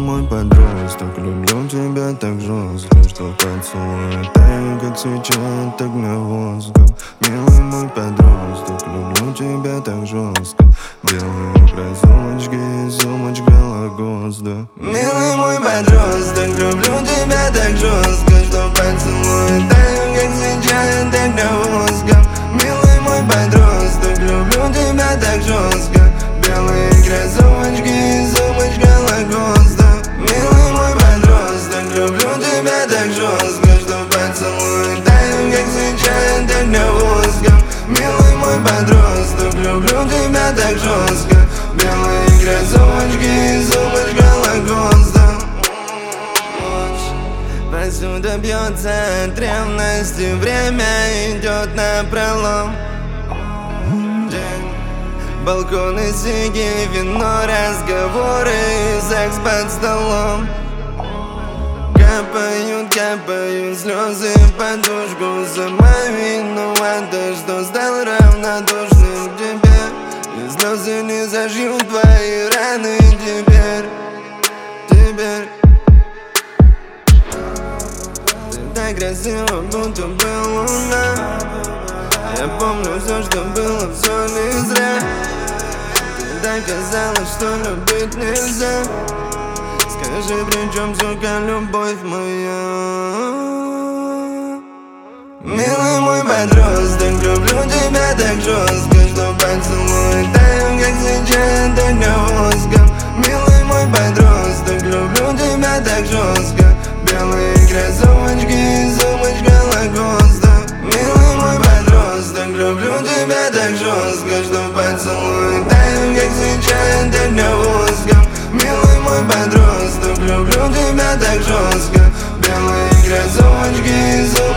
мой подросток, люблю тебя так жестко, что поцелуй таю, как свеча от огня воска. Милый мой подросток, люблю тебя так жестко. Белые кроссовочки и сумочка Лагоста. Милый мой подросток, люблю тебя так жестко, что поцелуй таю, как свеча от огня воска. Милый мой подросток, люблю тебя так жестко. Белые кроссовочки и сумочка Лагоста. Милый мой подросток, люблю тебя так жестко, что поцелуй таю, как свеча от огня воска. Милый мой подросток, люблю тебя так жестко. Белые кроссовочки и сумочка Лагоста. Посуда бьется от ревности, время идет напролом. Балконы, сиги, вино, разговоры и секс под столом. Капают, капают слезы в подушку. Сама виновата, что стал равнодушным к тебе. И слезы не зажьют твои раны теперь. Ты так красива, будто бы луна. Я помню все, что было, все не зря. Ты так казалось, что любить нельзя. Скажи, при чем, сука, любовь моя? Милый мой подросток, люблю тебя так жестко, что поцелуй таю, как свеча от огня воска. Милый мой подросток, люблю тебя так жестко. Белые кроссовочки и сумочка Лагоста. Милый мой подросток, люблю тебя так жестко, что поцелуй таю, как свеча от огня воска. Милый мой подросток, люблю тебя так жестко. Белые кроссовочки и сумочка